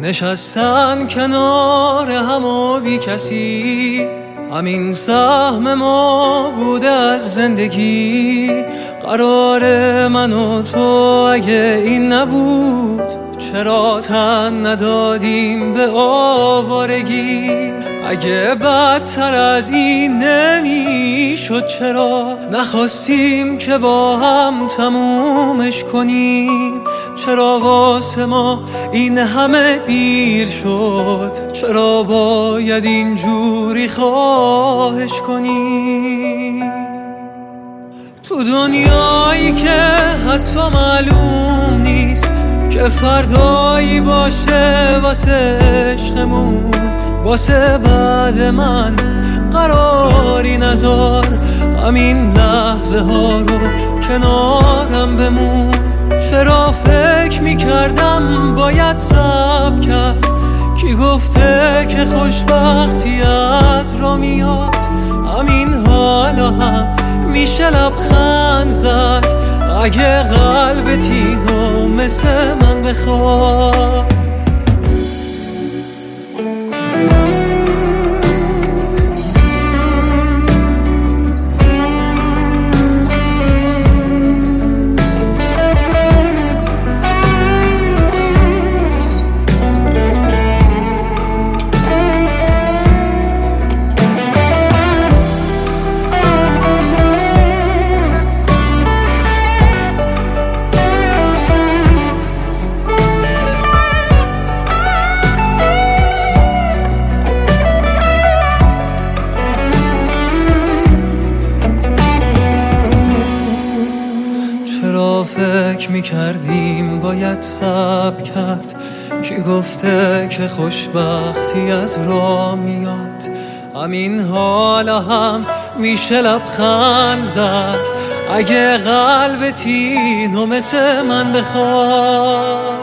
نشستن کنار هم و بی کسی، همین سهم ما بوده از زندگی. قرار من و تو اگه این نبود، چرا تن ندادیم به آوارگی؟ اگه بدتر از این نمیشد، چرا نخواستیم که با هم تمومش کنیم؟ چرا واسه ما این همه دیر شد؟ چرا باید اینجوری خواهش کنیم؟ تو دنیایی که حتی معلوم نیست که فردایی باشه واسه عشقمون، واسه بعد من قراری نذار همین لحظه ها رو کنارم بمون. چرا فکر میکردم باید صبر کرد؟ کی گفته که خوشبختی از را میاد؟ همین حالا هم میشه لبخند زد اگه قلبت اینو مثل من بخواد. فکر میکردیم باید صبر کرد؟ کی گفته که خوشبختی از راه میاد؟ همین حالا هم میشه لبخند زد اگه قلبت اینو مثل من بخواد.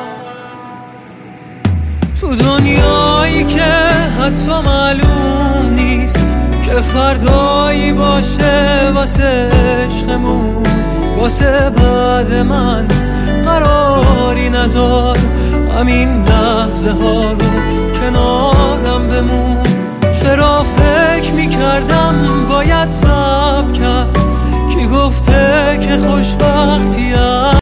تو دنیایی که حتی معلوم نیست که فردایی باشه واسه عشقمون، واسه بعد من قراری نذار همین لحظه ها رو کنارم بمون. چرا فکر میکردم باید صبر کرد؟ کی گفته که خوشبختی